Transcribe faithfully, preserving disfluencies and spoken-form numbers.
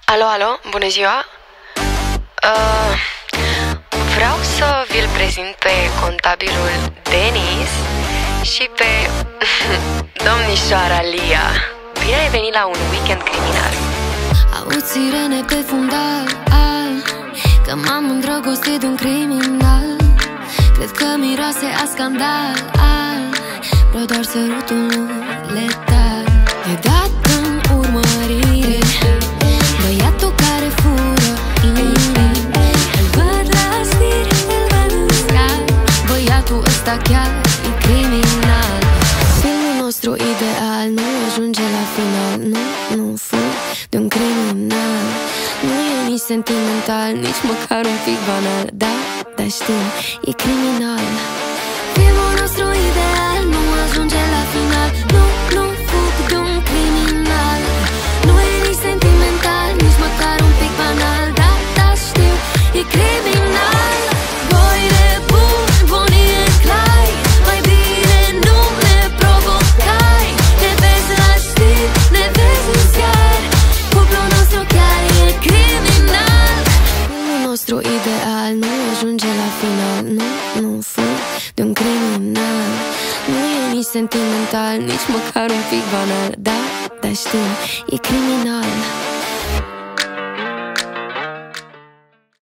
Alo, alo, bună ziua. uh, Vreau să vi-l prezint pe contabilul Denis și pe domnișoara Lia. Bine ai venit la un weekend criminal. Aud sirene pe fundal, că m-am îndrăgostit de un criminal. Cred că miroase a scandal, vreau doar sărutul letal. E dat în urmărire băiatul care fură inimi. Îl văd la știri, îl văd în scar. Băiatul ăsta chiar e criminal. Filmul nostru ideal nu ajunge la final. Nu, nu fug de un criminal. Nu e nici sentimental, nici măcar un pic banal. Da, dar știu, e criminal. Filmul nostru ideal nu ajunge la final. Nu, nu fug de un criminal. Nu e nici sentimental, nici măcar un pic banal. Da, da, știu, e criminal. Boi nebun, Bonnie and Clyde. Mai bine nu ne provocai. Ne vezi la știri, ne vezi în ziar. Cuplul nostru chiar e criminal. Filmul nostru ideal nu ajunge la final. Nu, nu fug de un criminal. Nu e nici sentimental, nici măcar un pic banal. Da, dar știu, e criminal.